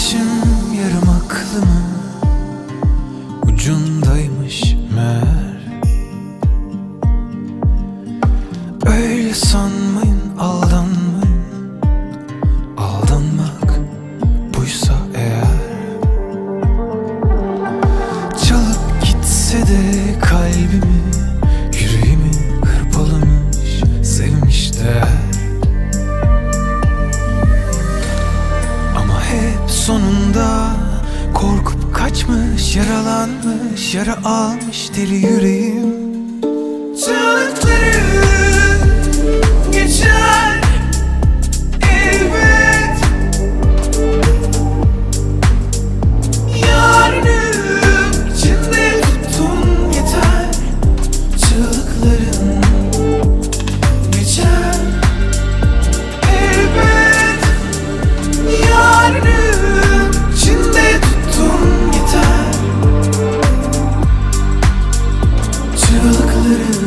Kaybetmişim yarım aklımı, ucundaymış meğer. Öyle sanmayın, aldanmayın. Aldanmak buysa eğer. Çalıp gitse de kalbimi, yüreğimi hırpalamış, sevmiş de. Ama hep sonunda korkup kaçmış, yaralanmış, yara almış deli yüreğim. Çığlıkları geçer elbet, yarınım içinde tutun yeter. Çığlıkların geçer elbet, yarınım içinde tutun yeter. Çığlıkların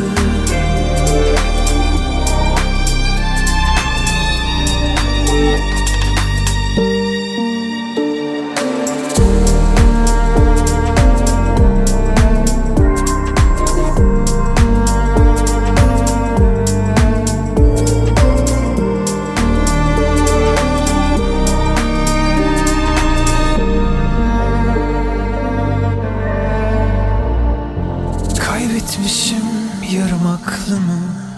kaybetmişim yarım aklımı,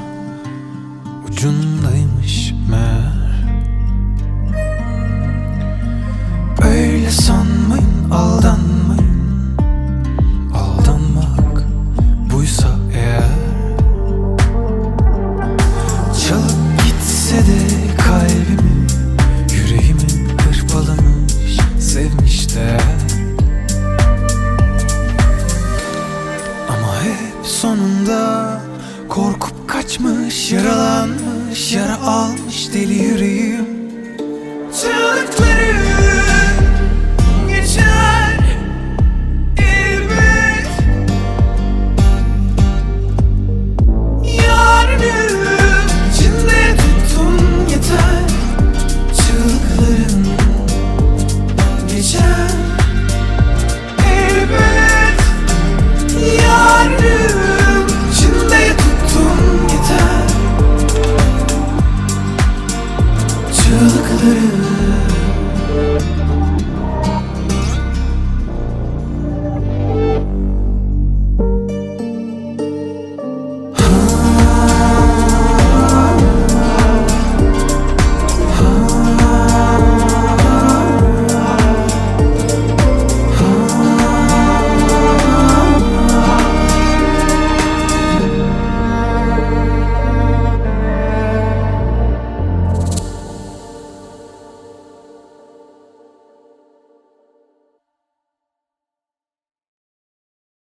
ucundaymış meğer. Öyle sanmayın, aldanmayın. Aldanmak buysa eğer. Çalıp gitse de kalbimi, yüreğimi hırpalamış, sevmiş de. Ama hep sonunda korkup kaçmış, yaralanmış, yara almış deli yüreğim. Çığlıkları